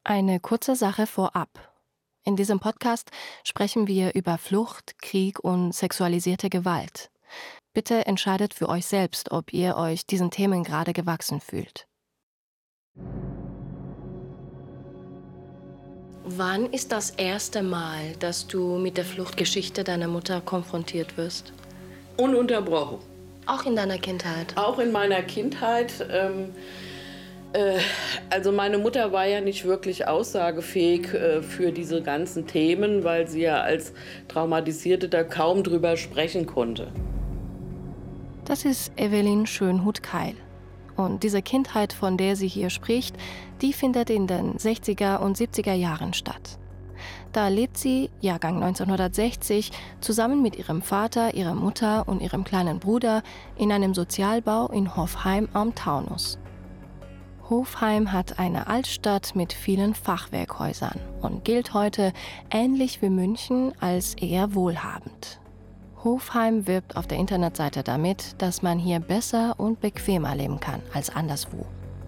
Eine kurze Sache vorab. In diesem Podcast sprechen wir über Flucht, Krieg und sexualisierte Gewalt. Bitte entscheidet für euch selbst, ob ihr euch diesen Themen gerade gewachsen fühlt. Wann ist das erste Mal, dass du mit der Fluchtgeschichte deiner Mutter konfrontiert wirst? Ununterbrochen. Auch in deiner Kindheit? Auch in meiner Kindheit. Also meine Mutter war ja nicht wirklich aussagefähig für diese ganzen Themen, weil sie ja als Traumatisierte da kaum drüber sprechen konnte. Das ist Evelyn Schönhuth-Keil. Und diese Kindheit, von der sie hier spricht, die findet in den 60er und 70er Jahren statt. Da lebt sie, Jahrgang 1960, zusammen mit ihrem Vater, ihrer Mutter und ihrem kleinen Bruder in einem Sozialbau in Hofheim am Taunus. Hofheim hat eine Altstadt mit vielen Fachwerkhäusern und gilt heute, ähnlich wie München, als eher wohlhabend. Hofheim wirbt auf der Internetseite damit, dass man hier besser und bequemer leben kann als anderswo.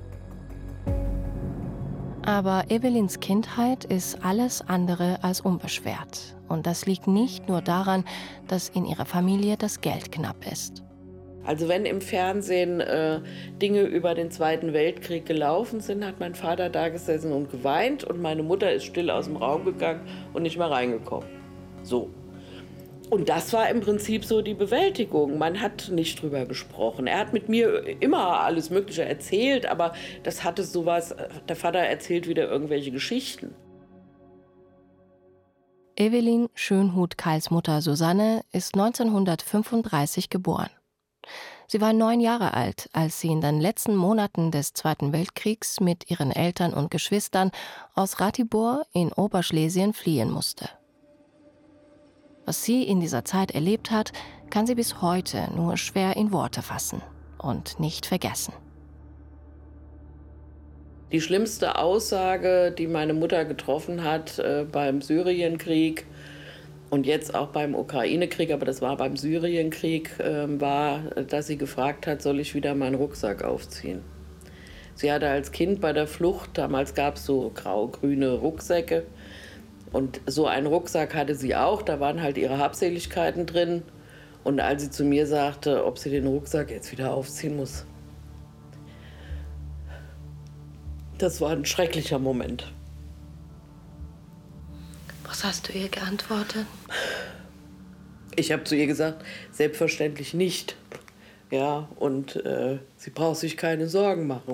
Aber Evelyns Kindheit ist alles andere als unbeschwert. Und das liegt nicht nur daran, dass in ihrer Familie das Geld knapp ist. Also wenn im Fernsehen Dinge über den Zweiten Weltkrieg gelaufen sind, hat mein Vater da gesessen und geweint und meine Mutter ist still aus dem Raum gegangen und nicht mehr reingekommen. So. Und das war im Prinzip so die Bewältigung. Man hat nicht drüber gesprochen. Er hat mit mir immer alles Mögliche erzählt, aber das hatte sowas, der Vater erzählt wieder irgendwelche Geschichten. Evelyn Schönhuth-Keils Mutter Susanne ist 1935 geboren. Sie war 9 Jahre alt, als sie in den letzten Monaten des Zweiten Weltkriegs mit ihren Eltern und Geschwistern aus Ratibor in Oberschlesien fliehen musste. Was sie in dieser Zeit erlebt hat, kann sie bis heute nur schwer in Worte fassen und nicht vergessen. Die schlimmste Aussage, die meine Mutter getroffen hat beim Syrienkrieg und jetzt auch beim Ukraine-Krieg, aber das war beim Syrienkrieg, war, dass sie gefragt hat, soll ich wieder meinen Rucksack aufziehen. Sie hatte als Kind bei der Flucht, damals gab es so grau-grüne Rucksäcke, und so einen Rucksack hatte sie auch, da waren halt ihre Habseligkeiten drin. Und als sie zu mir sagte, ob sie den Rucksack jetzt wieder aufziehen muss, das war ein schrecklicher Moment. Was hast du ihr geantwortet? Ich habe zu ihr gesagt, selbstverständlich nicht. Ja, und sie braucht sich keine Sorgen machen.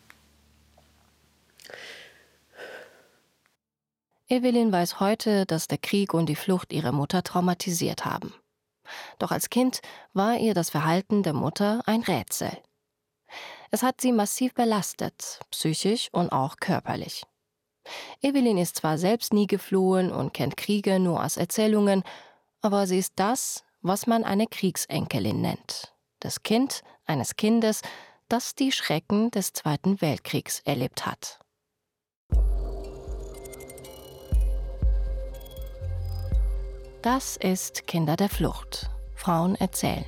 Evelyn weiß heute, dass der Krieg und die Flucht ihre Mutter traumatisiert haben. Doch als Kind war ihr das Verhalten der Mutter ein Rätsel. Es hat sie massiv belastet, psychisch und auch körperlich. Evelyn ist zwar selbst nie geflohen und kennt Kriege nur aus Erzählungen, aber sie ist das, was man eine Kriegsenkelin nennt. Das Kind eines Kindes, das die Schrecken des Zweiten Weltkriegs erlebt hat. Das ist Kinder der Flucht. Frauen erzählen.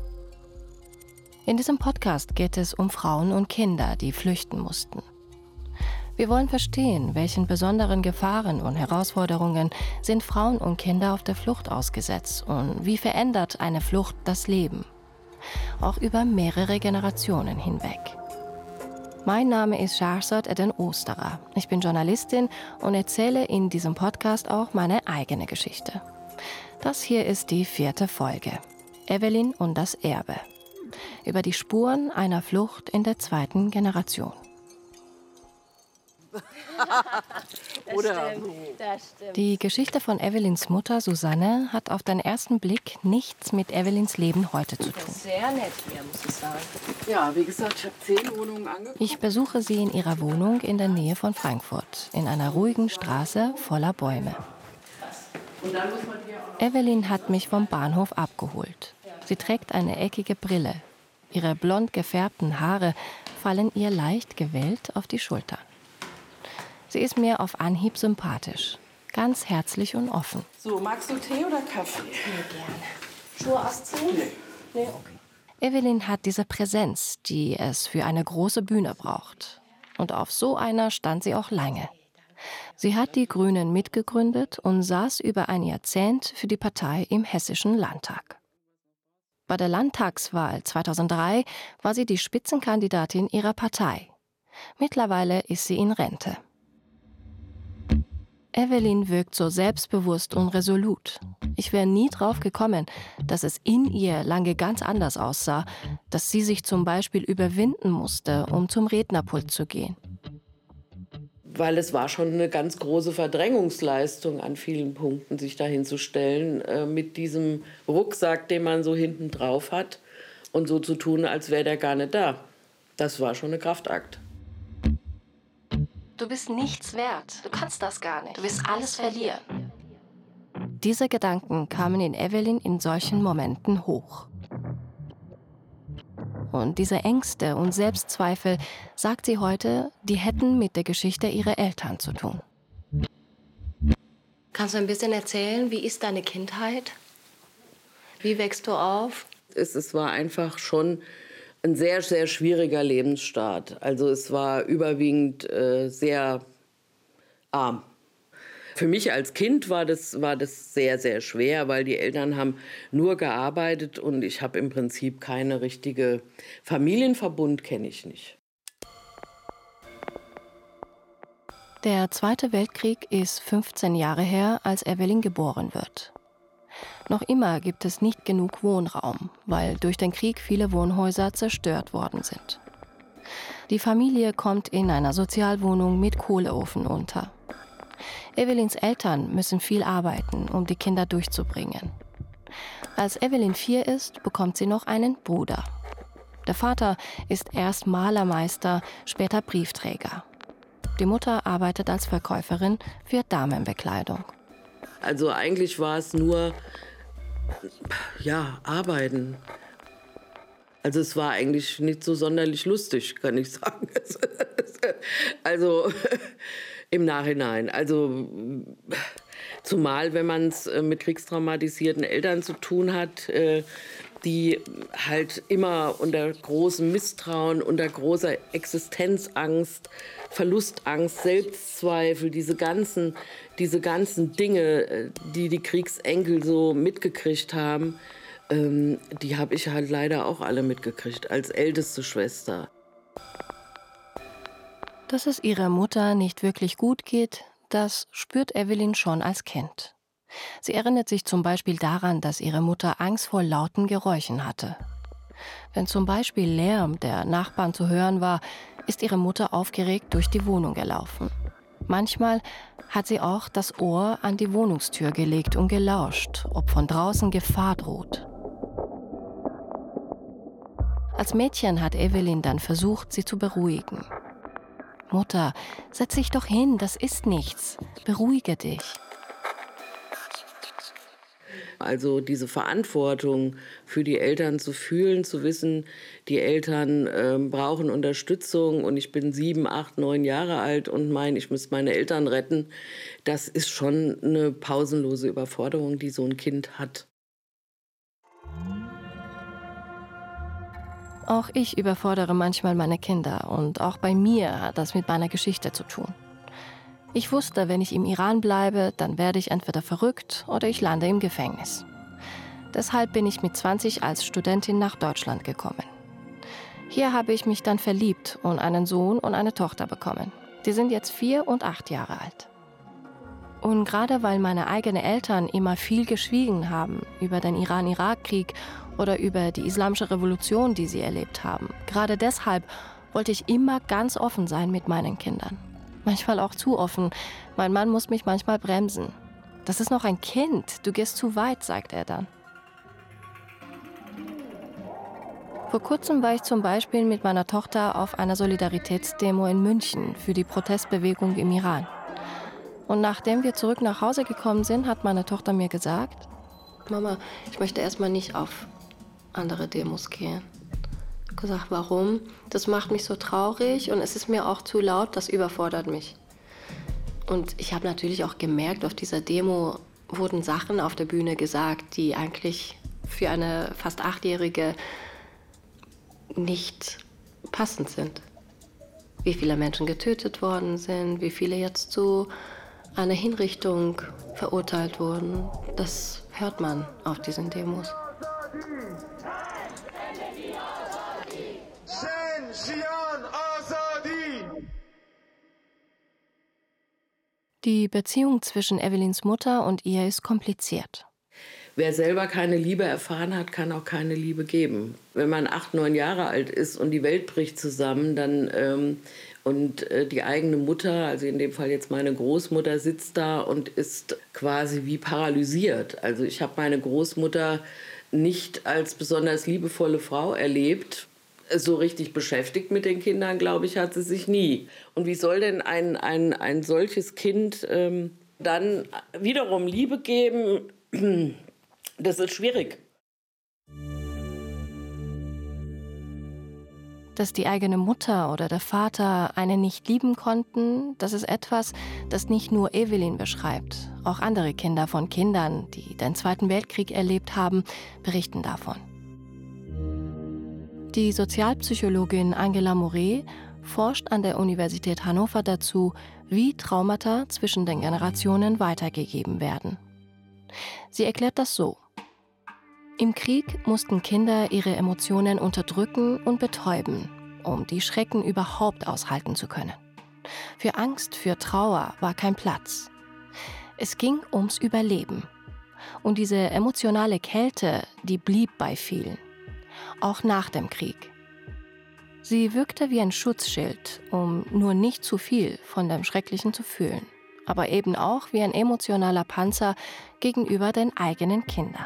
In diesem Podcast geht es um Frauen und Kinder, die flüchten mussten. Wir wollen verstehen, welchen besonderen Gefahren und Herausforderungen sind Frauen und Kinder auf der Flucht ausgesetzt und wie verändert eine Flucht das Leben. Auch über mehrere Generationen hinweg. Mein Name ist Shahrzad Eden Osterer. Ich bin Journalistin und erzähle in diesem Podcast auch meine eigene Geschichte. Das hier ist die 4. Folge. Evelyn und das Erbe. Über die Spuren einer Flucht in der 2. Generation. Das stimmt. Die Geschichte von Evelyns Mutter Susanne hat auf den ersten Blick nichts mit Evelyns Leben heute zu tun. Sehr nett hier, muss ich sagen. Ja, wie gesagt, ich habe 10 Wohnungen angeguckt. Ich besuche sie in ihrer Wohnung in der Nähe von Frankfurt, in einer ruhigen Straße voller Bäume. Und dann muss man hier auch noch Evelyn hat mich vom Bahnhof abgeholt. Sie trägt eine eckige Brille. Ihre blond gefärbten Haare fallen ihr leicht gewellt auf die Schultern. Sie ist mir auf Anhieb sympathisch, ganz herzlich und offen. So, magst du Tee oder Kaffee? Gerne. Schuhe ausziehen? Nee, okay. Evelyn hat diese Präsenz, die es für eine große Bühne braucht. Und auf so einer stand sie auch lange. Sie hat die Grünen mitgegründet und saß über ein Jahrzehnt für die Partei im Hessischen Landtag. Bei der Landtagswahl 2003 war sie die Spitzenkandidatin ihrer Partei. Mittlerweile ist sie in Rente. Evelyn wirkt so selbstbewusst und resolut. Ich wäre nie drauf gekommen, dass es in ihr lange ganz anders aussah, dass sie sich zum Beispiel überwinden musste, um zum Rednerpult zu gehen. Weil es war schon eine ganz große Verdrängungsleistung an vielen Punkten, sich dahin zu stellen, mit diesem Rucksack, den man so hinten drauf hat und so zu tun, als wäre der gar nicht da. Das war schon ein Kraftakt. Du bist nichts wert. Du kannst das gar nicht. Du wirst alles verlieren. Diese Gedanken kamen in Evelyn in solchen Momenten hoch. Und diese Ängste und Selbstzweifel, sagt sie heute, die hätten mit der Geschichte ihrer Eltern zu tun. Kannst du ein bisschen erzählen, wie ist deine Kindheit? Wie wächst du auf? Es war einfach schon ein sehr, sehr schwieriger Lebensstart. Also es war überwiegend sehr arm. Für mich als Kind war das sehr, sehr schwer, weil die Eltern haben nur gearbeitet und ich habe im Prinzip keine richtige Familienverbund, kenne ich nicht. Der Zweite Weltkrieg ist 15 Jahre her, als Evelyn geboren wird. Noch immer gibt es nicht genug Wohnraum, weil durch den Krieg viele Wohnhäuser zerstört worden sind. Die Familie kommt in einer Sozialwohnung mit Kohleofen unter. Evelyns Eltern müssen viel arbeiten, um die Kinder durchzubringen. Als Evelyn 4 ist, bekommt sie noch einen Bruder. Der Vater ist erst Malermeister, später Briefträger. Die Mutter arbeitet als Verkäuferin für Damenbekleidung. Also eigentlich war es nur, arbeiten. Also es war eigentlich nicht so sonderlich lustig, kann ich sagen. Also im Nachhinein. Also zumal, wenn man es mit kriegstraumatisierten Eltern zu tun hat, die halt immer unter großem Misstrauen, unter großer Existenzangst, Verlustangst, Selbstzweifel, diese ganzen Dinge, die die Kriegsenkel so mitgekriegt haben, die habe ich halt leider auch alle mitgekriegt, als älteste Schwester. Dass es ihrer Mutter nicht wirklich gut geht, das spürt Evelyn schon als Kind. Sie erinnert sich zum Beispiel daran, dass ihre Mutter Angst vor lauten Geräuschen hatte. Wenn zum Beispiel Lärm der Nachbarn zu hören war, ist ihre Mutter aufgeregt durch die Wohnung gelaufen. Manchmal hat sie auch das Ohr an die Wohnungstür gelegt und gelauscht, ob von draußen Gefahr droht. Als Mädchen hat Evelyn dann versucht, sie zu beruhigen. Mutter, setz dich doch hin, das ist nichts. Beruhige dich. Also diese Verantwortung für die Eltern zu fühlen, zu wissen, die Eltern brauchen Unterstützung und ich bin 7, 8, 9 Jahre alt und ich müsste meine Eltern retten, das ist schon eine pausenlose Überforderung, die so ein Kind hat. Auch ich überfordere manchmal meine Kinder und auch bei mir hat das mit meiner Geschichte zu tun. Ich wusste, wenn ich im Iran bleibe, dann werde ich entweder verrückt oder ich lande im Gefängnis. Deshalb bin ich mit 20 als Studentin nach Deutschland gekommen. Hier habe ich mich dann verliebt und einen Sohn und eine Tochter bekommen. Die sind jetzt 4 und 8 Jahre alt. Und gerade weil meine eigenen Eltern immer viel geschwiegen haben über den Iran-Irak-Krieg oder über die Islamische Revolution, die sie erlebt haben, gerade deshalb wollte ich immer ganz offen sein mit meinen Kindern. Manchmal auch zu offen. Mein Mann muss mich manchmal bremsen. Das ist noch ein Kind, du gehst zu weit, sagt er dann. Vor kurzem war ich zum Beispiel mit meiner Tochter auf einer Solidaritätsdemo in München für die Protestbewegung im Iran. Und nachdem wir zurück nach Hause gekommen sind, hat meine Tochter mir gesagt: Mama, ich möchte erstmal nicht auf andere Demos gehen. Ich habe gesagt, warum? Das macht mich so traurig und es ist mir auch zu laut, das überfordert mich. Und ich habe natürlich auch gemerkt, auf dieser Demo wurden Sachen auf der Bühne gesagt, die eigentlich für eine fast 8-Jährige nicht passend sind. Wie viele Menschen getötet worden sind, wie viele jetzt zu eine Hinrichtung verurteilt wurden. Das hört man auf diesen Demos. Die Beziehung zwischen Evelyns Mutter und ihr ist kompliziert. Wer selber keine Liebe erfahren hat, kann auch keine Liebe geben. Wenn man 8, 9 Jahre alt ist und die Welt bricht zusammen, dann die eigene Mutter, also in dem Fall jetzt meine Großmutter, sitzt da und ist quasi wie paralysiert. Also ich habe meine Großmutter nicht als besonders liebevolle Frau erlebt. So richtig beschäftigt mit den Kindern, glaube ich, hat sie sich nie. Und wie soll denn ein solches Kind dann wiederum Liebe geben? Das ist schwierig. Dass die eigene Mutter oder der Vater einen nicht lieben konnten, das ist etwas, das nicht nur Evelyn beschreibt. Auch andere Kinder von Kindern, die den Zweiten Weltkrieg erlebt haben, berichten davon. Die Sozialpsychologin Angela Moret forscht an der Universität Hannover dazu, wie Traumata zwischen den Generationen weitergegeben werden. Sie erklärt das so: Im Krieg mussten Kinder ihre Emotionen unterdrücken und betäuben, um die Schrecken überhaupt aushalten zu können. Für Angst, für Trauer war kein Platz. Es ging ums Überleben. Und diese emotionale Kälte, die blieb bei vielen. Auch nach dem Krieg. Sie wirkte wie ein Schutzschild, um nur nicht zu viel von dem Schrecklichen zu fühlen, aber eben auch wie ein emotionaler Panzer gegenüber den eigenen Kindern.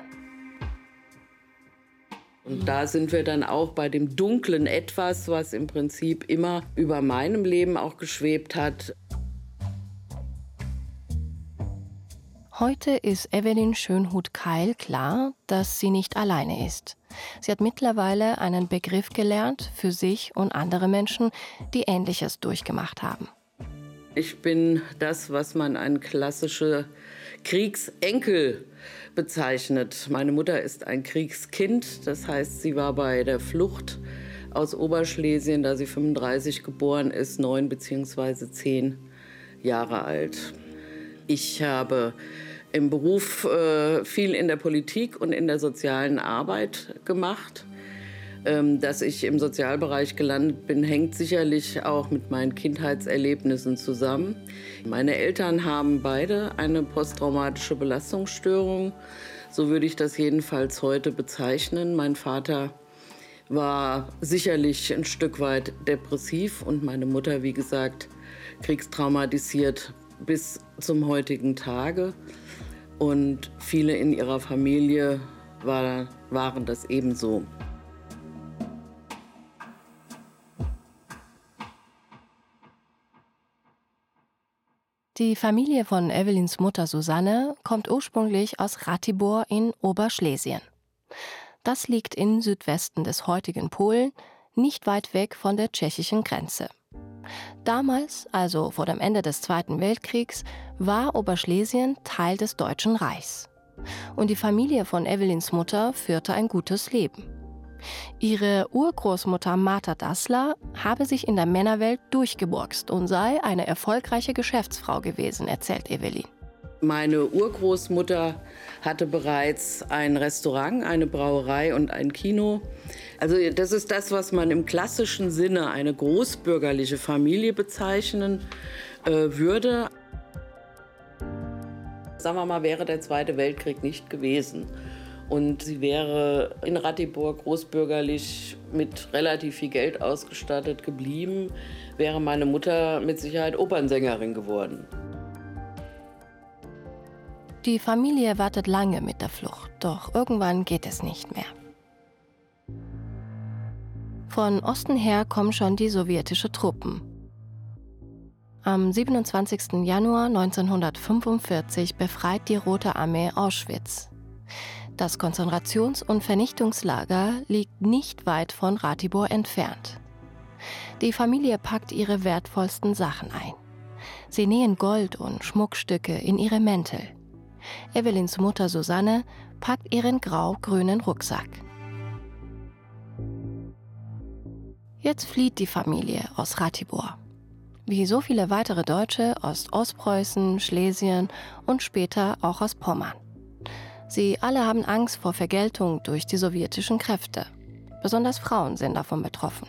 Und da sind wir dann auch bei dem dunklen Etwas, was im Prinzip immer über meinem Leben auch geschwebt hat. Heute ist Evelyn Schönhuth-Keil klar, dass sie nicht alleine ist. Sie hat mittlerweile einen Begriff gelernt für sich und andere Menschen, die Ähnliches durchgemacht haben. Ich bin das, was man ein klassischer Kriegsenkel bezeichnet. Meine Mutter ist ein Kriegskind, das heißt, sie war bei der Flucht aus Oberschlesien, da sie 35 geboren ist, 9 bzw. 10 Jahre alt. Ich habe im Beruf viel in der Politik und in der sozialen Arbeit gemacht. Dass ich im Sozialbereich gelandet bin, hängt sicherlich auch mit meinen Kindheitserlebnissen zusammen. Meine Eltern haben beide eine posttraumatische Belastungsstörung. So würde ich das jedenfalls heute bezeichnen. Mein Vater war sicherlich ein Stück weit depressiv und meine Mutter, wie gesagt, kriegstraumatisiert bis zum heutigen Tage. Und viele in ihrer Familie waren das ebenso. Die Familie von Evelyns Mutter Susanne kommt ursprünglich aus Ratibor in Oberschlesien. Das liegt im Südwesten des heutigen Polen, nicht weit weg von der tschechischen Grenze. Damals, also vor dem Ende des Zweiten Weltkriegs, war Oberschlesien Teil des Deutschen Reichs. Und die Familie von Evelyns Mutter führte ein gutes Leben. Ihre Urgroßmutter Martha Dassler habe sich in der Männerwelt durchgeboxt und sei eine erfolgreiche Geschäftsfrau gewesen, erzählt Evelyn. Meine Urgroßmutter hatte bereits ein Restaurant, eine Brauerei und ein Kino. Also das ist das, was man im klassischen Sinne eine großbürgerliche Familie bezeichnen würde. Sagen wir mal, wäre der Zweite Weltkrieg nicht gewesen und sie wäre in Ratibor großbürgerlich mit relativ viel Geld ausgestattet geblieben, wäre meine Mutter mit Sicherheit Opernsängerin geworden. Die Familie wartet lange mit der Flucht, doch irgendwann geht es nicht mehr. Von Osten her kommen schon die sowjetischen Truppen. Am 27. Januar 1945 befreit die Rote Armee Auschwitz. Das Konzentrations- und Vernichtungslager liegt nicht weit von Ratibor entfernt. Die Familie packt ihre wertvollsten Sachen ein. Sie nähen Gold- und Schmuckstücke in ihre Mäntel. Evelyns Mutter Susanne packt ihren grau-grünen Rucksack. Jetzt flieht die Familie aus Ratibor. Wie so viele weitere Deutsche aus Ostpreußen, Schlesien und später auch aus Pommern. Sie alle haben Angst vor Vergeltung durch die sowjetischen Kräfte. Besonders Frauen sind davon betroffen.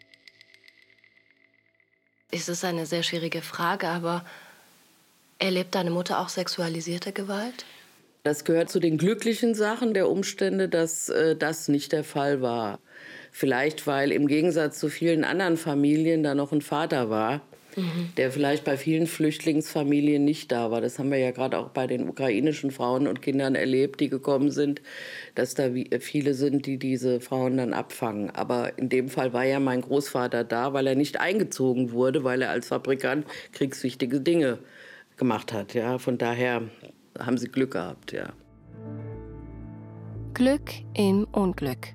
Es ist eine sehr schwierige Frage, aber erlebt deine Mutter auch sexualisierte Gewalt? Das gehört zu den glücklichen Sachen der Umstände, dass das nicht der Fall war. Vielleicht, weil im Gegensatz zu vielen anderen Familien da noch ein Vater war, der vielleicht bei vielen Flüchtlingsfamilien nicht da war. Das haben wir ja gerade auch bei den ukrainischen Frauen und Kindern erlebt, die gekommen sind, dass da viele sind, die diese Frauen dann abfangen. Aber in dem Fall war ja mein Großvater da, weil er nicht eingezogen wurde, weil er als Fabrikant kriegswichtige Dinge gemacht hat. Ja, von daher haben sie Glück gehabt, ja. Glück im Unglück.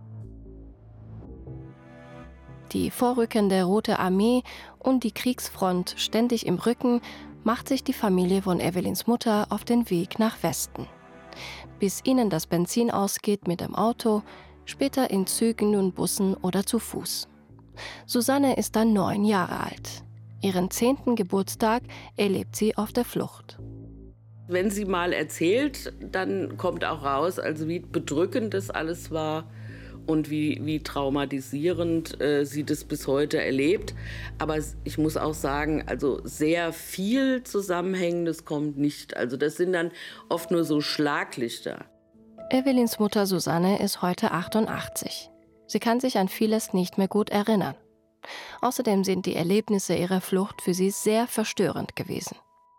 Die vorrückende Rote Armee und die Kriegsfront ständig im Rücken, macht sich die Familie von Evelins Mutter auf den Weg nach Westen. Bis ihnen das Benzin ausgeht mit dem Auto, später in Zügen und Bussen oder zu Fuß. Susanne ist dann 9 Jahre alt. Ihren 10. Geburtstag erlebt sie auf der Flucht. Wenn sie mal erzählt, dann kommt auch raus, also wie bedrückend das alles war und wie traumatisierend sie das bis heute erlebt. Aber ich muss auch sagen, also sehr viel Zusammenhängendes kommt nicht. Also das sind dann oft nur so Schlaglichter. Evelins Mutter Susanne ist heute 88. Sie kann sich an vieles nicht mehr gut erinnern. Außerdem sind die Erlebnisse ihrer Flucht für sie sehr verstörend gewesen.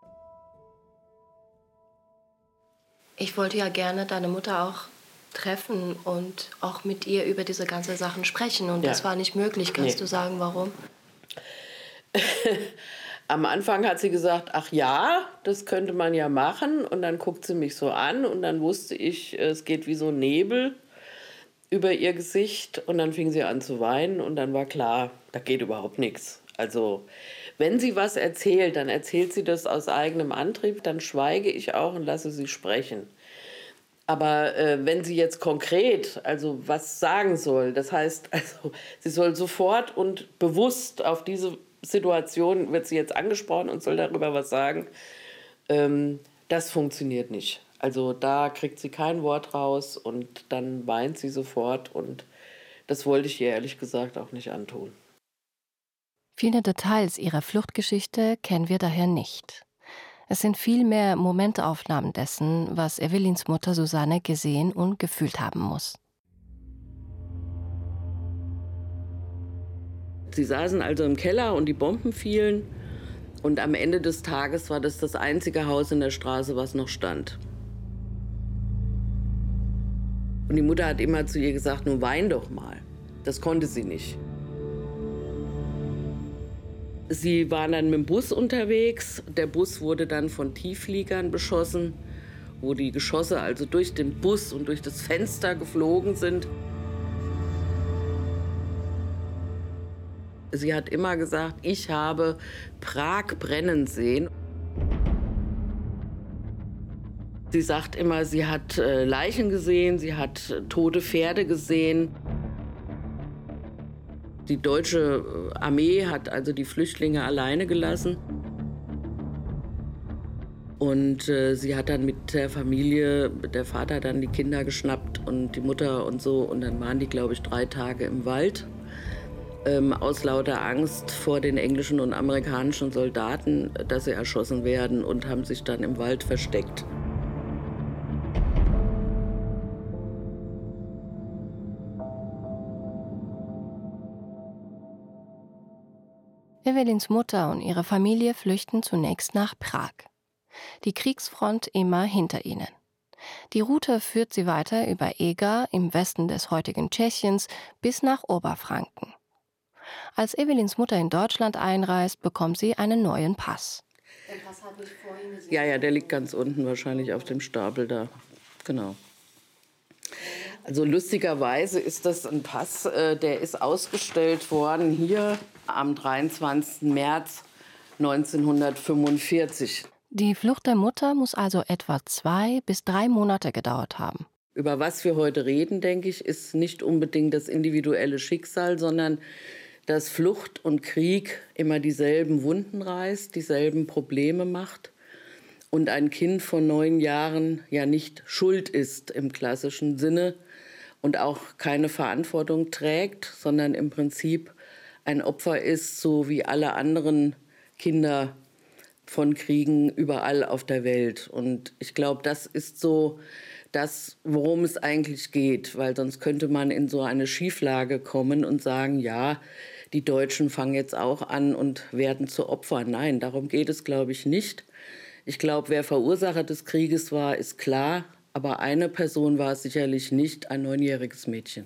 Ich wollte ja gerne deine Mutter auch treffen und auch mit ihr über diese ganzen Sachen sprechen. Und das war nicht möglich. Kannst du sagen, warum? Am Anfang hat sie gesagt, ach ja, das könnte man ja machen. Und dann guckt sie mich so an und dann wusste ich, es geht wie so ein Nebel über ihr Gesicht. Und dann fing sie an zu weinen und dann war klar, da geht überhaupt nichts. Also wenn sie was erzählt, dann erzählt sie das aus eigenem Antrieb, dann schweige ich auch und lasse sie sprechen. Aber wenn sie jetzt konkret also was sagen soll, das heißt, also, sie soll sofort und bewusst auf diese Situation, wird sie jetzt angesprochen und soll darüber was sagen, das funktioniert nicht. Also da kriegt sie kein Wort raus und dann weint sie sofort und das wollte ich ihr ehrlich gesagt auch nicht antun. Viele Details ihrer Fluchtgeschichte kennen wir daher nicht. Es sind vielmehr Momentaufnahmen dessen, was Evelins Mutter Susanne gesehen und gefühlt haben muss. Sie saßen also im Keller und die Bomben fielen. Und am Ende des Tages war das einzige Haus in der Straße, was noch stand. Und die Mutter hat immer zu ihr gesagt, nun wein doch mal. Das konnte sie nicht. Sie waren dann mit dem Bus unterwegs. Der Bus wurde dann von Tieffliegern beschossen, wo die Geschosse also durch den Bus und durch das Fenster geflogen sind. Sie hat immer gesagt, ich habe Prag brennen sehen. Sie sagt immer, sie hat Leichen gesehen, sie hat tote Pferde gesehen. Die deutsche Armee hat also die Flüchtlinge alleine gelassen. Und sie hat dann mit der Familie, der Vater hat dann die Kinder geschnappt und die Mutter und so. Und dann waren die, glaube ich, 3 Tage im Wald. Aus lauter Angst vor den englischen und amerikanischen Soldaten, dass sie erschossen werden und haben sich dann im Wald versteckt. Evelins Mutter und ihre Familie flüchten zunächst nach Prag. Die Kriegsfront immer hinter ihnen. Die Route führt sie weiter über Eger im Westen des heutigen Tschechiens bis nach Oberfranken. Als Evelins Mutter in Deutschland einreist, bekommt sie einen neuen Pass. Der Pass hat nicht vor Ihnen gesehen. Ja, der liegt ganz unten wahrscheinlich auf dem Stapel da. Genau. Also lustigerweise ist das ein Pass, der ist ausgestellt worden hier am 23. März 1945. Die Flucht der Mutter muss also etwa 2 bis 3 Monate gedauert haben. Über was wir heute reden, denke ich, ist nicht unbedingt das individuelle Schicksal, sondern dass Flucht und Krieg immer dieselben Wunden reißt, dieselben Probleme macht und ein Kind von 9 Jahren ja nicht schuld ist im klassischen Sinne und auch keine Verantwortung trägt, sondern im Prinzip ein Opfer ist, so wie alle anderen Kinder von Kriegen überall auf der Welt. Und ich glaube, das ist so das, worum es eigentlich geht, weil sonst könnte man in so eine Schieflage kommen und sagen, ja, die Deutschen fangen jetzt auch an und werden zu Opfern. Nein, darum geht es, glaube ich, nicht. Ich glaube, wer Verursacher des Krieges war, ist klar, aber eine Person war es sicherlich nicht, ein 9-jähriges Mädchen.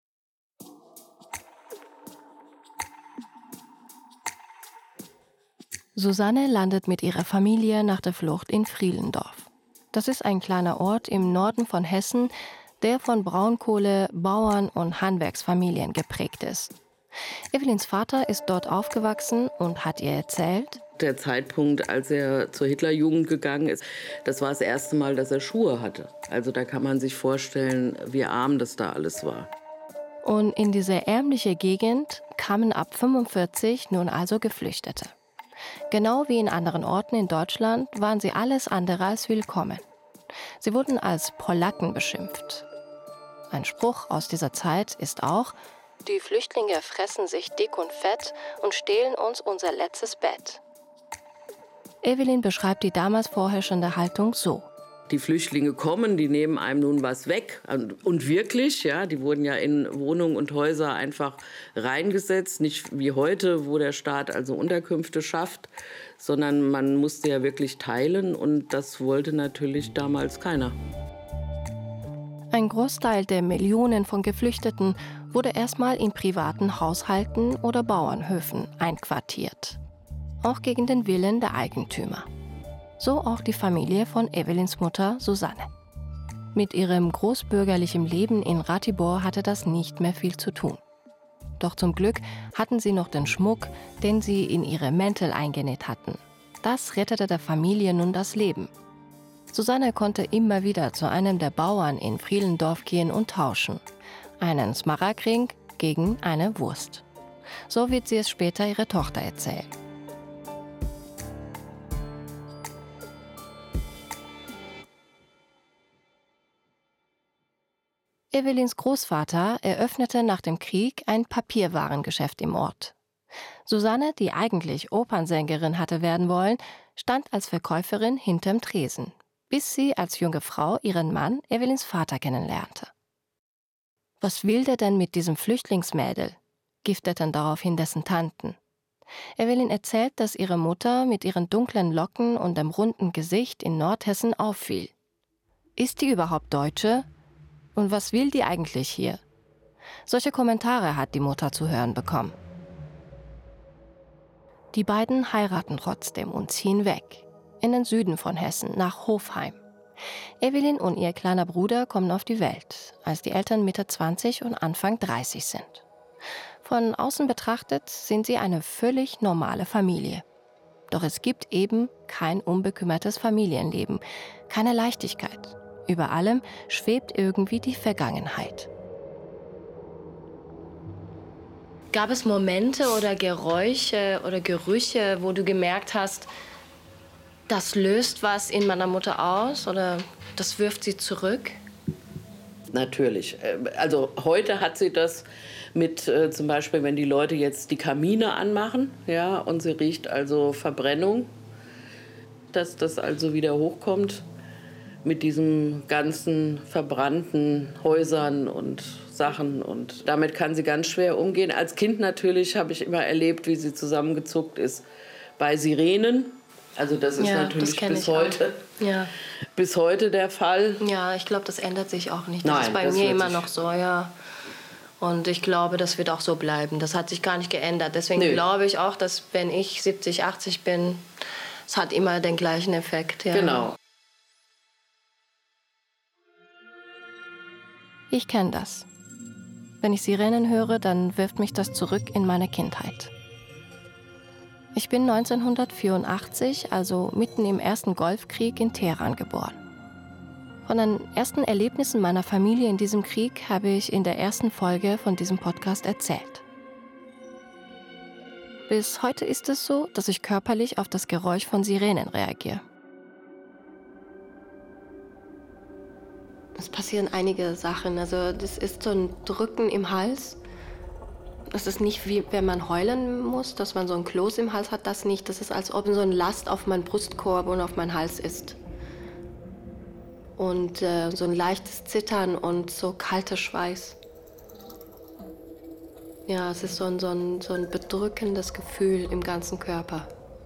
Susanne landet mit ihrer Familie nach der Flucht in Frielendorf. Das ist ein kleiner Ort im Norden von Hessen, der von Braunkohle-, Bauern- und Handwerksfamilien geprägt ist. Evelins Vater ist dort aufgewachsen und hat ihr erzählt: Der Zeitpunkt, als er zur Hitlerjugend gegangen ist, das war das erste Mal, dass er Schuhe hatte. Also da kann man sich vorstellen, wie arm das da alles war. Und in diese ärmliche Gegend kamen ab 1945 nun also Geflüchtete. Genau wie in anderen Orten in Deutschland waren sie alles andere als willkommen. Sie wurden als Polacken beschimpft. Ein Spruch aus dieser Zeit ist auch: Die Flüchtlinge fressen sich dick und fett und stehlen uns unser letztes Bett. Evelyn beschreibt die damals vorherrschende Haltung so: Die Flüchtlinge kommen, die nehmen einem nun was weg. Und wirklich, ja, die wurden ja in Wohnungen und Häuser einfach reingesetzt. Nicht wie heute, wo der Staat also Unterkünfte schafft, sondern man musste ja wirklich teilen. Und das wollte natürlich damals keiner. Ein Großteil der Millionen von Geflüchteten wurde erstmal in privaten Haushalten oder Bauernhöfen einquartiert. Auch gegen den Willen der Eigentümer. So auch die Familie von Evelins Mutter Susanne. Mit ihrem großbürgerlichen Leben in Ratibor hatte das nicht mehr viel zu tun. Doch zum Glück hatten sie noch den Schmuck, den sie in ihre Mäntel eingenäht hatten. Das rettete der Familie nun das Leben. Susanne konnte immer wieder zu einem der Bauern in Frielendorf gehen und tauschen. Einen Smaragdring gegen eine Wurst. So wird sie es später ihrer Tochter erzählen. Evelins Großvater eröffnete nach dem Krieg ein Papierwarengeschäft im Ort. Susanne, die eigentlich Opernsängerin hatte werden wollen, stand als Verkäuferin hinterm Tresen, bis sie als junge Frau ihren Mann, Evelins Vater, kennenlernte. Was will der denn mit diesem Flüchtlingsmädel? Gifteten daraufhin dessen Tanten. Evelyn erzählt, dass ihre Mutter mit ihren dunklen Locken und dem runden Gesicht in Nordhessen auffiel. Ist die überhaupt Deutsche? Und was will die eigentlich hier? Solche Kommentare hat die Mutter zu hören bekommen. Die beiden heiraten trotzdem und ziehen weg. In den Süden von Hessen, nach Hofheim. Evelyn und ihr kleiner Bruder kommen auf die Welt, als die Eltern Mitte 20 und Anfang 30 sind. Von außen betrachtet sind sie eine völlig normale Familie. Doch es gibt eben kein unbekümmertes Familienleben, keine Leichtigkeit. Über allem schwebt irgendwie die Vergangenheit. Gab es Momente oder Geräusche oder Gerüche, wo du gemerkt hast, das löst was in meiner Mutter aus oder das wirft sie zurück? Natürlich. Also heute hat sie das mit zum Beispiel, wenn die Leute jetzt die Kamine anmachen, ja, und sie riecht also Verbrennung, dass das also wieder hochkommt mit diesen ganzen verbrannten Häusern und Sachen. Und damit kann sie ganz schwer umgehen. Als Kind natürlich habe ich immer erlebt, wie sie zusammengezuckt ist bei Sirenen. Also das ist natürlich bis heute der Fall. Ja, ich glaube, das ändert sich auch nicht. Das ist bei mir immer noch so, ja. Und ich glaube, das wird auch so bleiben. Das hat sich gar nicht geändert. Deswegen glaube ich auch, dass wenn ich 70, 80 bin, es hat immer den gleichen Effekt. Ja. Genau. Ich kenne das. Wenn ich Sirenen höre, dann wirft mich das zurück in meine Kindheit. Ich bin 1984, also mitten im ersten Golfkrieg, in Teheran geboren. Von den ersten Erlebnissen meiner Familie in diesem Krieg habe ich in der ersten Folge von diesem Podcast erzählt. Bis heute ist es so, dass ich körperlich auf das Geräusch von Sirenen reagiere. Es passieren einige Sachen. Also das ist so ein Drücken im Hals. Das ist nicht wie wenn man heulen muss, dass man so ein Kloß im Hals hat, das nicht. Das ist, als ob so eine Last auf meinen Brustkorb und auf meinen Hals ist. Und so ein leichtes Zittern und so kalter Schweiß. Ja, es ist so ein bedrückendes Gefühl im ganzen Körper.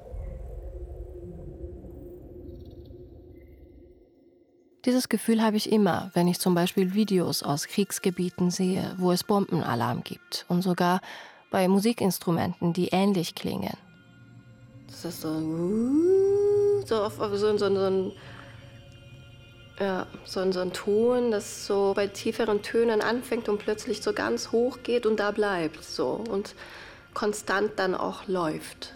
Dieses Gefühl habe ich immer, wenn ich zum Beispiel Videos aus Kriegsgebieten sehe, wo es Bombenalarm gibt und sogar bei Musikinstrumenten, die ähnlich klingen. Das ist so ein Ton, das so bei tieferen Tönen anfängt und plötzlich so ganz hoch geht und da bleibt so und konstant dann auch läuft.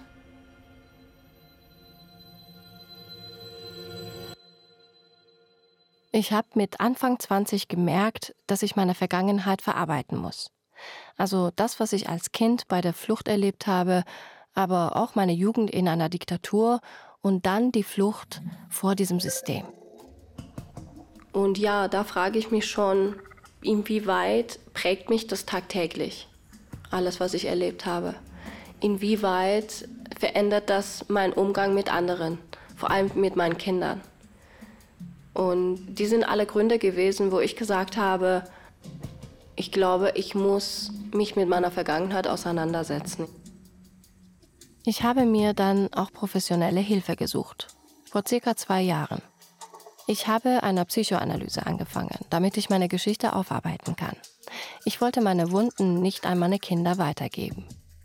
Ich habe mit Anfang 20 gemerkt, dass ich meine Vergangenheit verarbeiten muss. Also das, was ich als Kind bei der Flucht erlebt habe, aber auch meine Jugend in einer Diktatur und dann die Flucht vor diesem System. Und ja, da frage ich mich schon, inwieweit prägt mich das tagtäglich, alles, was ich erlebt habe. Inwieweit verändert das meinen Umgang mit anderen, vor allem mit meinen Kindern. Und die sind alle Gründe gewesen, wo ich gesagt habe, ich glaube, ich muss mich mit meiner Vergangenheit auseinandersetzen. Ich habe mir dann auch professionelle Hilfe gesucht, vor circa 2 Jahren. Ich habe eine Psychoanalyse angefangen, damit ich meine Geschichte aufarbeiten kann. Ich wollte meine Wunden nicht an meine Kinder weitergeben.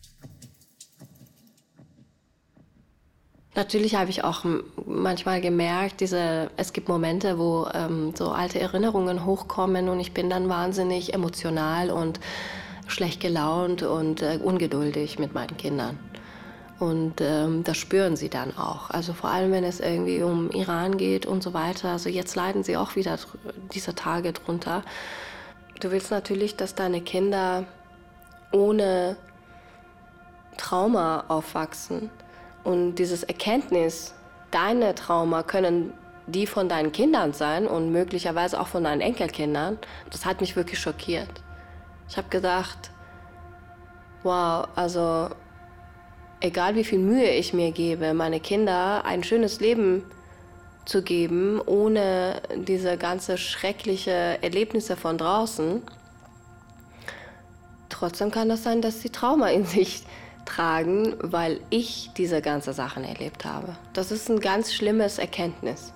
Natürlich habe ich auch manchmal gemerkt, es gibt Momente, wo so alte Erinnerungen hochkommen und ich bin dann wahnsinnig emotional und schlecht gelaunt und ungeduldig mit meinen Kindern. Und das spüren sie dann auch. Also vor allem, wenn es irgendwie um Iran geht und so weiter. Also jetzt leiden sie auch wieder diese Tage drunter. Du willst natürlich, dass deine Kinder ohne Trauma aufwachsen. Und dieses Erkenntnis, deine Trauma können die von deinen Kindern sein und möglicherweise auch von deinen Enkelkindern, das hat mich wirklich schockiert. Ich habe gedacht, wow, also egal wie viel Mühe ich mir gebe, meine Kinder ein schönes Leben zu geben, ohne diese ganze schreckliche Erlebnisse von draußen, trotzdem kann das sein, dass sie Trauma in sich tragen, weil ich diese ganzen Sachen erlebt habe. Das ist ein ganz schlimmes Erkenntnis.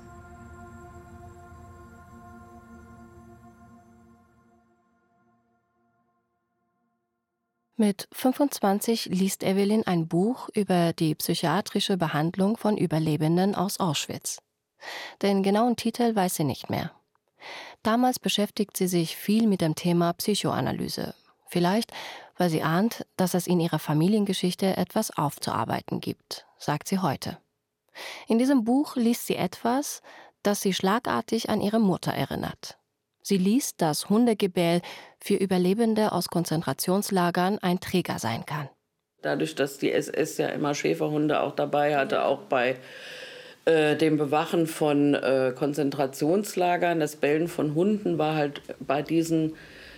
Mit 25 liest Evelyn ein Buch über die psychiatrische Behandlung von Überlebenden aus Auschwitz. Den genauen Titel weiß sie nicht mehr. Damals beschäftigt sie sich viel mit dem Thema Psychoanalyse. Vielleicht, weil sie ahnt, dass es in ihrer Familiengeschichte etwas aufzuarbeiten gibt, sagt sie heute. In diesem Buch liest sie etwas, das sie schlagartig an ihre Mutter erinnert. Sie liest, dass Hundegebell für Überlebende aus Konzentrationslagern ein Träger sein kann. Dadurch, dass die SS ja immer Schäferhunde auch dabei hatte, auch bei dem Bewachen von Konzentrationslagern, das Bellen von Hunden war halt bei diesen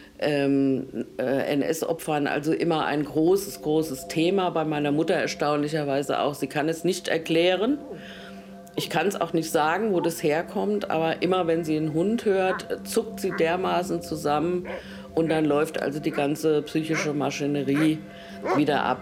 NS-Opfern also immer ein großes Thema. Bei meiner Mutter erstaunlicherweise auch. Sie kann es nicht erklären. Ich kann es auch nicht sagen, wo das herkommt, aber immer wenn sie einen Hund hört, zuckt sie dermaßen zusammen und dann läuft also die ganze psychische Maschinerie wieder ab.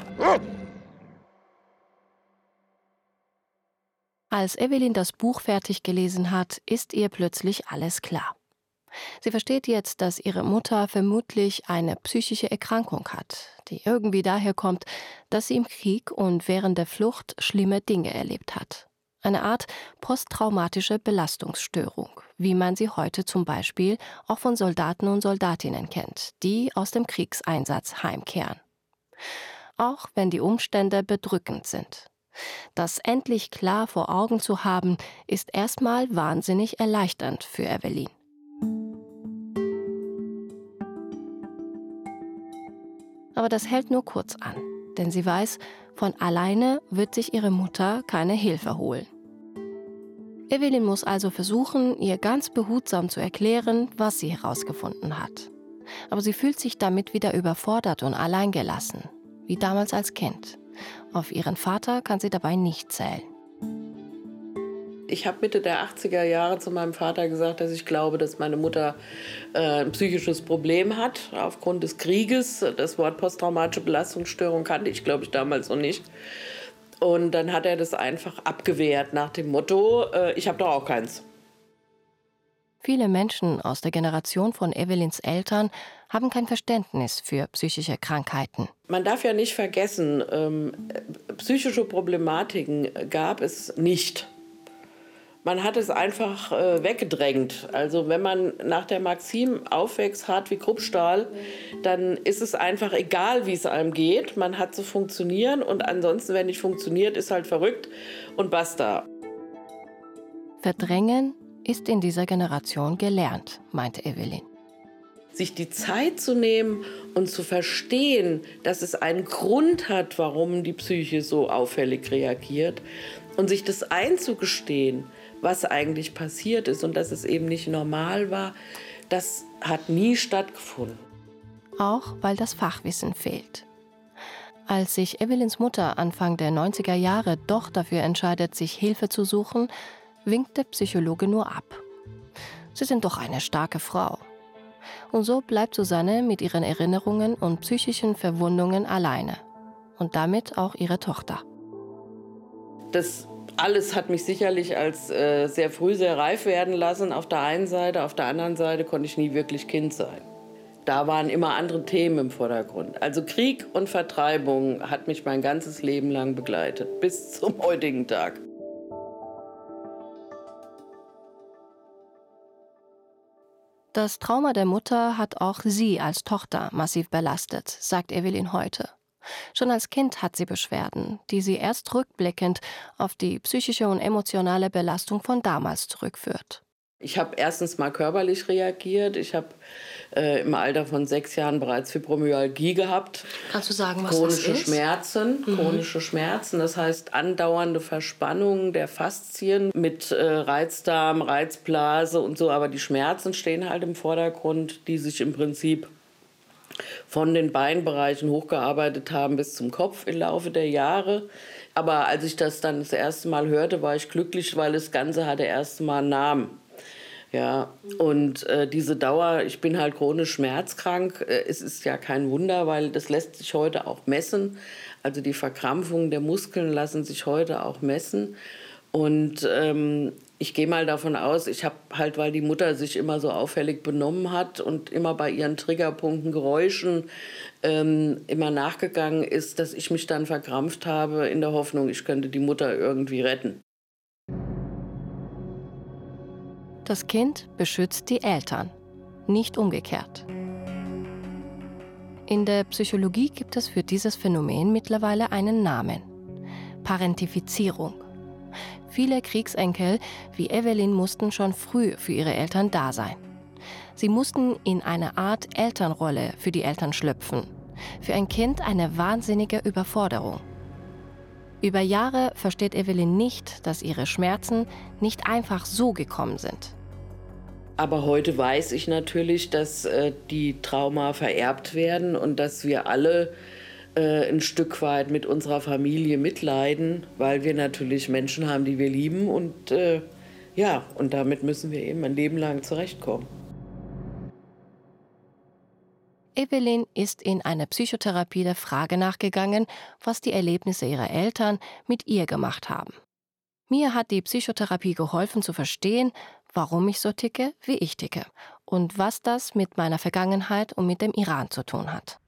Als Evelyn das Buch fertig gelesen hat, ist ihr plötzlich alles klar. Sie versteht jetzt, dass ihre Mutter vermutlich eine psychische Erkrankung hat, die irgendwie daher kommt, dass sie im Krieg und während der Flucht schlimme Dinge erlebt hat. Eine Art posttraumatische Belastungsstörung, wie man sie heute zum Beispiel auch von Soldaten und Soldatinnen kennt, die aus dem Kriegseinsatz heimkehren. Auch wenn die Umstände bedrückend sind. Das endlich klar vor Augen zu haben, ist erstmal wahnsinnig erleichternd für Evelyn. Aber das hält nur kurz an. Denn sie weiß, von alleine wird sich ihre Mutter keine Hilfe holen. Evelyn muss also versuchen, ihr ganz behutsam zu erklären, was sie herausgefunden hat. Aber sie fühlt sich damit wieder überfordert und alleingelassen, wie damals als Kind. Auf ihren Vater kann sie dabei nicht zählen. Ich habe Mitte der 80er Jahre zu meinem Vater gesagt, dass ich glaube, dass meine Mutter ein psychisches Problem hat aufgrund des Krieges. Das Wort posttraumatische Belastungsstörung kannte ich, glaube ich, damals noch nicht. Und dann hat er das einfach abgewehrt nach dem Motto, ich habe doch auch keins. Viele Menschen aus der Generation von Evelyns Eltern haben kein Verständnis für psychische Krankheiten. Man darf ja nicht vergessen, psychische Problematiken gab es nicht. Man hat es einfach weggedrängt. Also wenn man nach der Maxim aufwächst, hart wie Kruppstahl, dann ist es einfach egal, wie es einem geht. Man hat zu funktionieren und ansonsten, wenn nicht funktioniert, ist halt verrückt und basta. Verdrängen ist in dieser Generation gelernt, meinte Evelyn. Sich die Zeit zu nehmen und zu verstehen, dass es einen Grund hat, warum die Psyche so auffällig reagiert und sich das einzugestehen, was eigentlich passiert ist und dass es eben nicht normal war, das hat nie stattgefunden. Auch weil das Fachwissen fehlt. Als sich Evelyns Mutter Anfang der 90er Jahre doch dafür entscheidet, sich Hilfe zu suchen, winkt der Psychologe nur ab. Sie sind doch eine starke Frau. Und so bleibt Susanne mit ihren Erinnerungen und psychischen Verwundungen alleine. Und damit auch ihre Tochter. Das alles hat mich sicherlich als sehr früh sehr reif werden lassen. Auf der einen Seite, auf der anderen Seite konnte ich nie wirklich Kind sein. Da waren immer andere Themen im Vordergrund. Also Krieg und Vertreibung hat mich mein ganzes Leben lang begleitet, bis zum heutigen Tag. Das Trauma der Mutter hat auch sie als Tochter massiv belastet, sagt Evelyn heute. Schon als Kind hat sie Beschwerden, die sie erst rückblickend auf die psychische und emotionale Belastung von damals zurückführt. Ich habe erstens mal körperlich reagiert. Ich habe im Alter von 6 Jahren bereits Fibromyalgie gehabt. Kannst du sagen, was das ist? Chronische Schmerzen, das heißt andauernde Verspannung der Faszien mit Reizdarm, Reizblase und so. Aber die Schmerzen stehen halt im Vordergrund, die sich im Prinzip von den Beinbereichen hochgearbeitet haben bis zum Kopf im Laufe der Jahre. Aber als ich das dann das erste Mal hörte, war ich glücklich, weil das Ganze hatte erst mal einen Namen. Ja, und diese Dauer, ich bin halt chronisch schmerzkrank. Es ist ja kein Wunder, weil das lässt sich heute auch messen. Also die Verkrampfungen der Muskeln lassen sich heute auch messen. Und ich gehe mal davon aus, ich habe halt, weil die Mutter sich immer so auffällig benommen hat und immer bei ihren Triggerpunkten, Geräuschen immer nachgegangen ist, dass ich mich dann verkrampft habe in der Hoffnung, ich könnte die Mutter irgendwie retten. Das Kind beschützt die Eltern, nicht umgekehrt. In der Psychologie gibt es für dieses Phänomen mittlerweile einen Namen: Parentifizierung. Viele Kriegsenkel wie Evelyn mussten schon früh für ihre Eltern da sein. Sie mussten in eine Art Elternrolle für die Eltern schlüpfen. Für ein Kind eine wahnsinnige Überforderung. Über Jahre versteht Evelyn nicht, dass ihre Schmerzen nicht einfach so gekommen sind. Aber heute weiß ich natürlich, dass die Trauma vererbt werden und dass wir alle ein Stück weit mit unserer Familie mitleiden, weil wir natürlich Menschen haben, die wir lieben. Und und damit müssen wir eben ein Leben lang zurechtkommen. Evelyn ist in einer Psychotherapie der Frage nachgegangen, was die Erlebnisse ihrer Eltern mit ihr gemacht haben. Mir hat die Psychotherapie geholfen zu verstehen, warum ich so ticke, wie ich ticke und was das mit meiner Vergangenheit und mit dem Iran zu tun hat.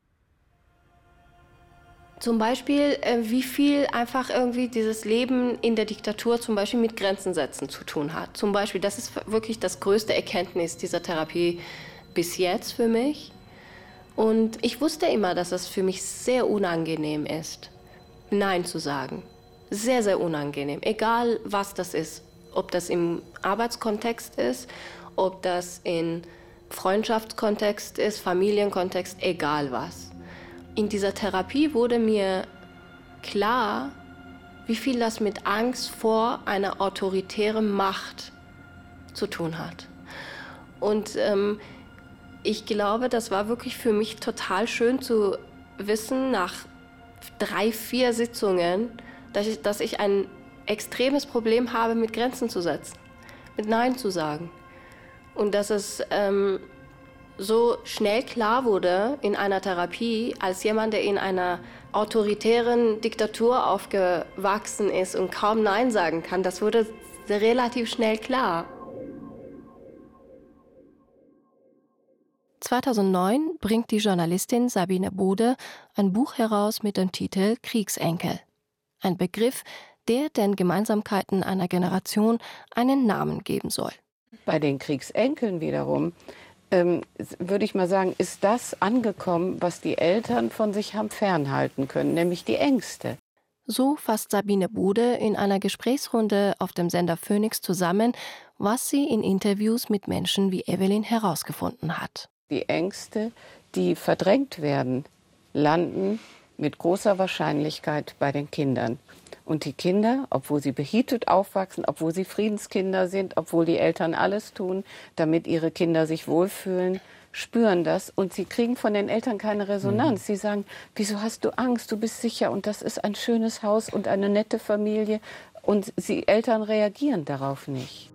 Zum Beispiel, wie viel einfach irgendwie dieses Leben in der Diktatur zum Beispiel mit Grenzen setzen zu tun hat. Zum Beispiel, das ist wirklich das größte Erkenntnis dieser Therapie bis jetzt für mich. Und ich wusste immer, dass es für mich sehr unangenehm ist, Nein zu sagen. Sehr, sehr unangenehm. Egal, was das ist. Ob das im Arbeitskontext ist, ob das in Freundschaftskontext ist, Familienkontext, egal was. In dieser Therapie wurde mir klar, wie viel das mit Angst vor einer autoritären Macht zu tun hat. Und ich glaube, das war wirklich für mich total schön zu wissen, nach 3-4 Sitzungen, dass ich ein extremes Problem habe, mit Grenzen zu setzen, mit Nein zu sagen. Und dass es so schnell klar wurde in einer Therapie, als jemand, der in einer autoritären Diktatur aufgewachsen ist und kaum Nein sagen kann, das wurde relativ schnell klar. 2009 bringt die Journalistin Sabine Bode ein Buch heraus mit dem Titel Kriegsenkel. Ein Begriff, der den Gemeinsamkeiten einer Generation einen Namen geben soll. Bei den Kriegsenkeln wiederum, würde ich mal sagen, ist das angekommen, was die Eltern von sich haben fernhalten können, nämlich die Ängste. So fasst Sabine Bode in einer Gesprächsrunde auf dem Sender Phoenix zusammen, was sie in Interviews mit Menschen wie Evelyn herausgefunden hat. Die Ängste, die verdrängt werden, landen mit großer Wahrscheinlichkeit bei den Kindern. Und die Kinder, obwohl sie behütet aufwachsen, obwohl sie Friedenskinder sind, obwohl die Eltern alles tun, damit ihre Kinder sich wohlfühlen, spüren das und sie kriegen von den Eltern keine Resonanz. Sie sagen, wieso hast du Angst? Du bist sicher und das ist ein schönes Haus und eine nette Familie. Und die Eltern reagieren darauf nicht.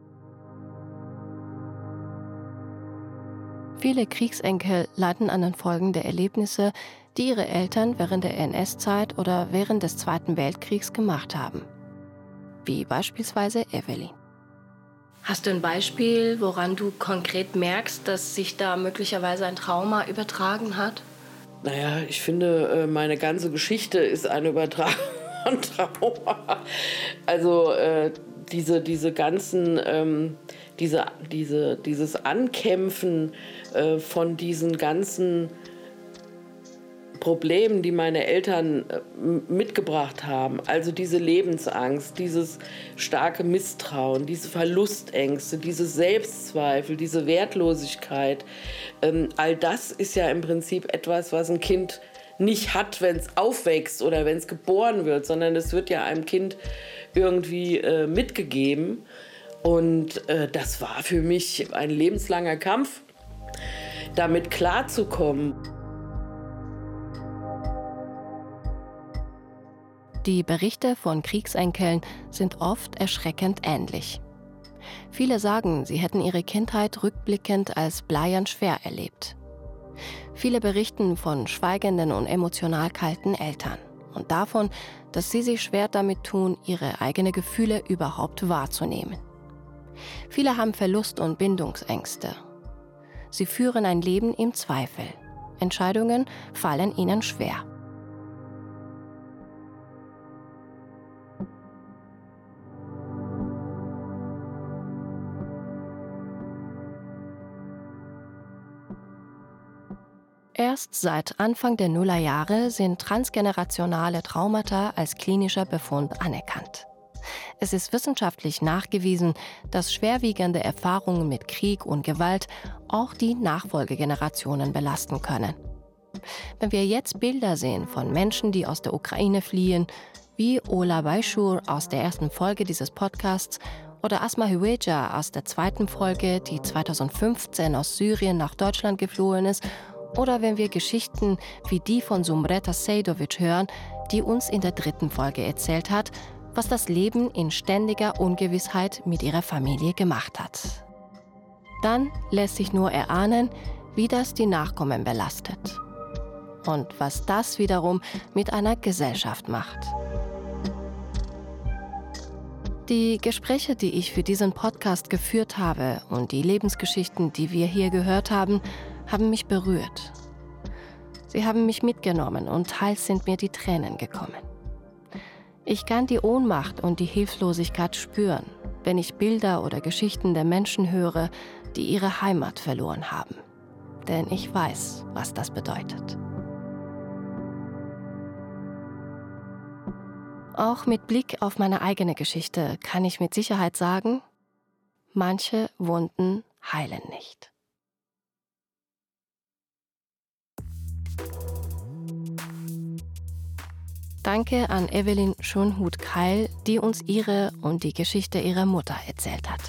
Viele Kriegsenkel leiden an den Folgen der Erlebnisse, die ihre Eltern während der NS-Zeit oder während des Zweiten Weltkriegs gemacht haben. Wie beispielsweise Evelyn. Hast du ein Beispiel, woran du konkret merkst, dass sich da möglicherweise ein Trauma übertragen hat? Naja, ich finde, meine ganze Geschichte ist ein Übertragen von Trauma. Also diese ganzen, dieses Ankämpfen von diesen ganzen Problemen, die meine Eltern mitgebracht haben, also diese Lebensangst, dieses starke Misstrauen, diese Verlustängste, diese Selbstzweifel, diese Wertlosigkeit, all das ist ja im Prinzip etwas, was ein Kind nicht hat, wenn es aufwächst oder wenn es geboren wird, sondern es wird ja einem Kind irgendwie mitgegeben. Und das war für mich ein lebenslanger Kampf, damit klarzukommen. Die Berichte von Kriegsenkeln sind oft erschreckend ähnlich. Viele sagen, sie hätten ihre Kindheit rückblickend als bleiern schwer erlebt. Viele berichten von schweigenden und emotional kalten Eltern und davon, dass sie sich schwer damit tun, ihre eigenen Gefühle überhaupt wahrzunehmen. Viele haben Verlust- und Bindungsängste. Sie führen ein Leben im Zweifel. Entscheidungen fallen ihnen schwer. Erst seit Anfang der Nullerjahre sind transgenerationale Traumata als klinischer Befund anerkannt. Es ist wissenschaftlich nachgewiesen, dass schwerwiegende Erfahrungen mit Krieg und Gewalt auch die Nachfolgegenerationen belasten können. Wenn wir jetzt Bilder sehen von Menschen, die aus der Ukraine fliehen, wie Ola Bayshur aus der ersten Folge dieses Podcasts oder Asma Hueja aus der zweiten Folge, die 2015 aus Syrien nach Deutschland geflohen ist, oder wenn wir Geschichten wie die von Zumbreta Sejdovic hören, die uns in der dritten Folge erzählt hat, was das Leben in ständiger Ungewissheit mit ihrer Familie gemacht hat. Dann lässt sich nur erahnen, wie das die Nachkommen belastet. Und was das wiederum mit einer Gesellschaft macht. Die Gespräche, die ich für diesen Podcast geführt habe und die Lebensgeschichten, die wir hier gehört haben mich berührt. Sie haben mich mitgenommen und teils sind mir die Tränen gekommen. Ich kann die Ohnmacht und die Hilflosigkeit spüren, wenn ich Bilder oder Geschichten der Menschen höre, die ihre Heimat verloren haben. Denn ich weiß, was das bedeutet. Auch mit Blick auf meine eigene Geschichte kann ich mit Sicherheit sagen, manche Wunden heilen nicht. Danke an Evelyn Schönhuth-Keil, die uns ihre und die Geschichte ihrer Mutter erzählt hat.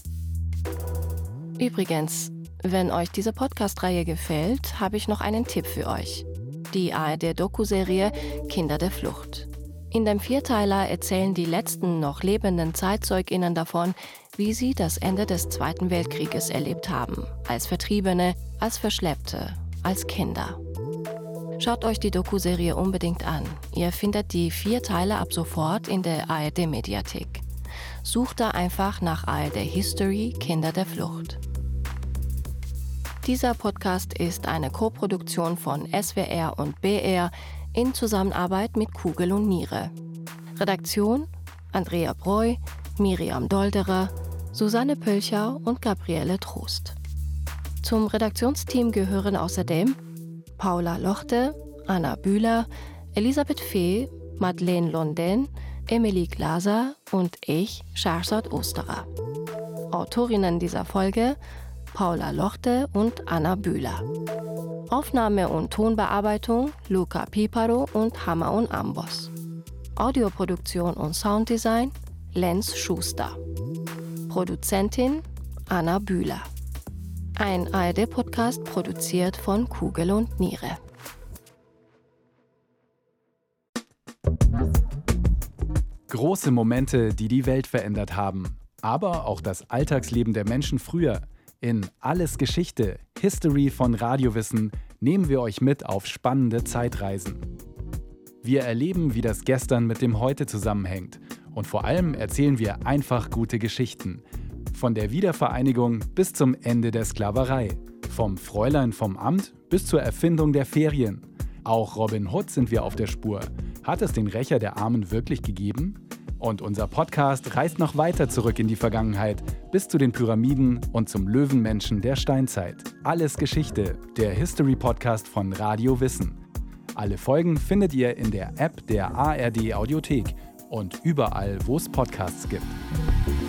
Übrigens, wenn euch diese Podcast-Reihe gefällt, habe ich noch einen Tipp für euch. Die ARD-Doku-Serie Kinder der Flucht. In dem Vierteiler erzählen die letzten noch lebenden ZeitzeugInnen davon, wie sie das Ende des Zweiten Weltkrieges erlebt haben. Als Vertriebene, als Verschleppte, als Kinder. Schaut euch die Doku-Serie unbedingt an. Ihr findet die 4 Teile ab sofort in der ARD-Mediathek. Sucht da einfach nach ARD History Kinder der Flucht. Dieser Podcast ist eine Koproduktion von SWR und BR in Zusammenarbeit mit Kugel und Niere. Redaktion: Andrea Breu, Miriam Dolderer, Susanne Pölcher und Gabriele Trost. Zum Redaktionsteam gehören außerdem Paula Lochte, Anna Bühler, Elisabeth Fee, Madeleine Londen, Emily Glaser und ich, Shahrzad Osterer. Autorinnen dieser Folge: Paula Lochte und Anna Bühler. Aufnahme und Tonbearbeitung: Luca Piparo und Hammer und Amboss. Audioproduktion und Sounddesign: Lenz Schuster. Produzentin: Anna Bühler. Ein ARD-Podcast produziert von Kugel und Niere. Große Momente, die die Welt verändert haben. Aber auch das Alltagsleben der Menschen früher. In Alles Geschichte, History von Radiowissen nehmen wir euch mit auf spannende Zeitreisen. Wir erleben, wie das Gestern mit dem Heute zusammenhängt. Und vor allem erzählen wir einfach gute Geschichten. Von der Wiedervereinigung bis zum Ende der Sklaverei. Vom Fräulein vom Amt bis zur Erfindung der Ferien. Auch Robin Hood sind wir auf der Spur. Hat es den Rächer der Armen wirklich gegeben? Und unser Podcast reist noch weiter zurück in die Vergangenheit, bis zu den Pyramiden und zum Löwenmenschen der Steinzeit. Alles Geschichte, der History-Podcast von Radio Wissen. Alle Folgen findet ihr in der App der ARD Audiothek und überall, wo es Podcasts gibt.